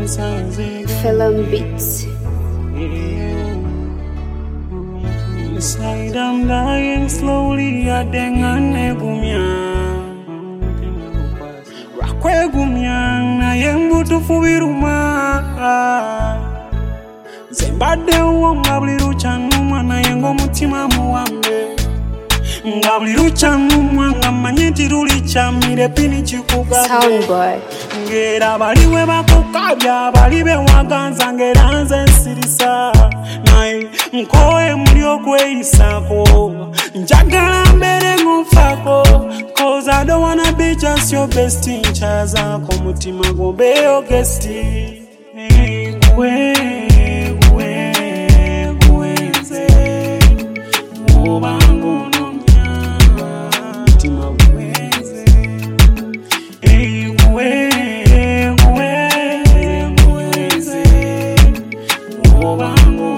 Film Beats. Inside I'm dying slowly, adengane gumya. Rakwe gumya, na yembu tufubiruma. Zembade uonga blirucha numa, na yengo mutima muambe. Ngablirucha numa, ngamanyeti rulicha, mire pini chikuga. Soundboy. Ngera baliwe bakukabya, balibe waganza ngeranze sirisa. Nai nkoe mulio kweisako, njagala mbere ngufako. Cause I don't wanna be just your bestie. Nchaza ko mutima gombe yo guestie. Gwe gweze Mubangu nomya mutima gweze. Gwe gweze Mubangu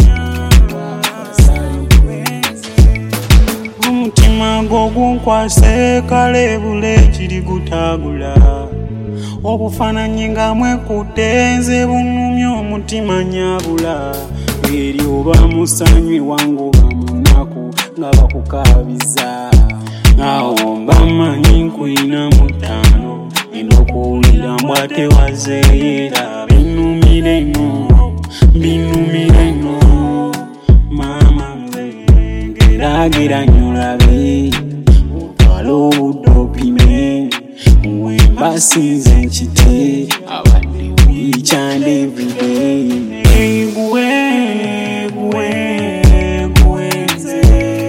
omutima gwo gunkwase kalebule kiri gutagula. Obufaananyi nga mwekutenze bunumya omutima nyabula. Eri oba musanywi wangu oba munaku nga bakukabiza. Awo mbamanyi nkwina mutano enokuwulira mbwate wazeera. Binumire no mama geragera nyolabe otwala obudde opime. Basinze nkite abadde each and every day. Gweze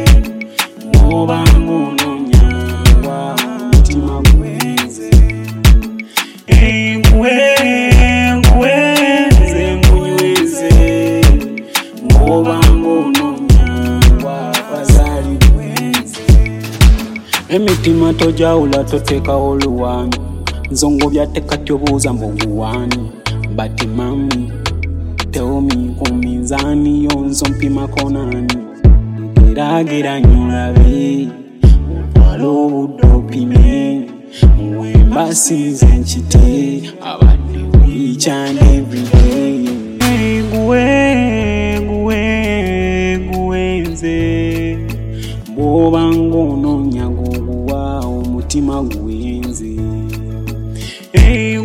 Mubangu nomya mutima gweze. Gweze ngunyweze Mubangu nomya wabazali gweze. Emitima tojawula totekawo oluwami. Nzongobya tekatyobuuza mbuguwani. But mami tell me ku minzani yonzo mpimako nani. Geragera nyolabe otwala obudde opime. Basinze nkite abadde each and every day. Gweze bw'oba ng'onoonya g'oguwa omutima gwenze.